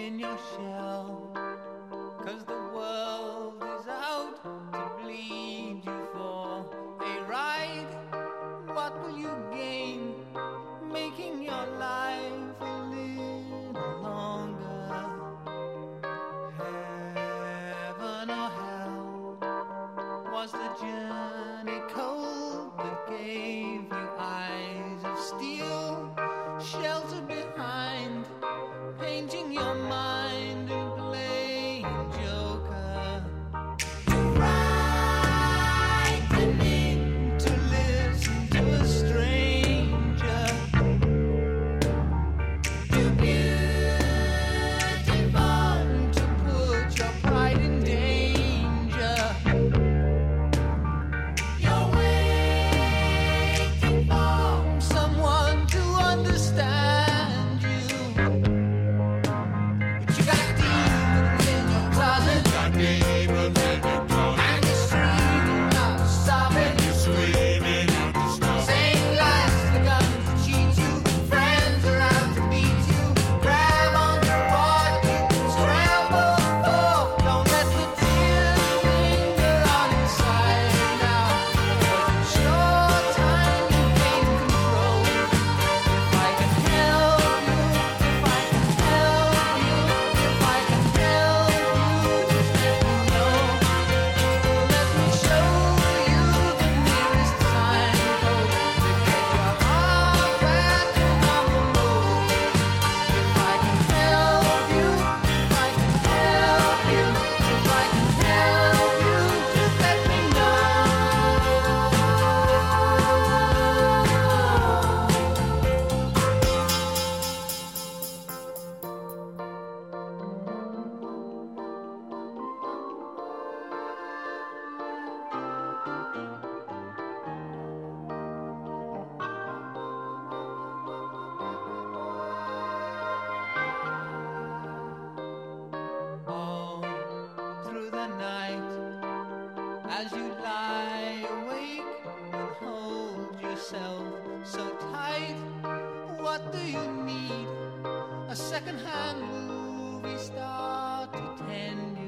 in your shell, 'cause the world is out to bleed you for a ride. What will you gain making your life a little longer? Heaven or hell? Was the journey cold that gave you eyes of steel, shelter behind, painting your mind and playing joker? Frightening to listen to a stranger. Too beautiful to put your pride in danger. You're waiting for someone to understand you, but you got demons in your closet, and you're screaming out to stop it. Saying lies to the guns to cheat you, friends around to beat you, grab onto what you can scramble for. Don't let the tears linger on inside now, 'cause it's your time to gain control. If I can help you, if I can help you, if I can help you, just let me know. Let me show you the nearest signpost to get your heart back to normal mode. If I can help you, if I can help you, if I can help you, just let me know. All through the night, as you lie awake and hold yourself so tight, what do you need? A second-hand movie star to tend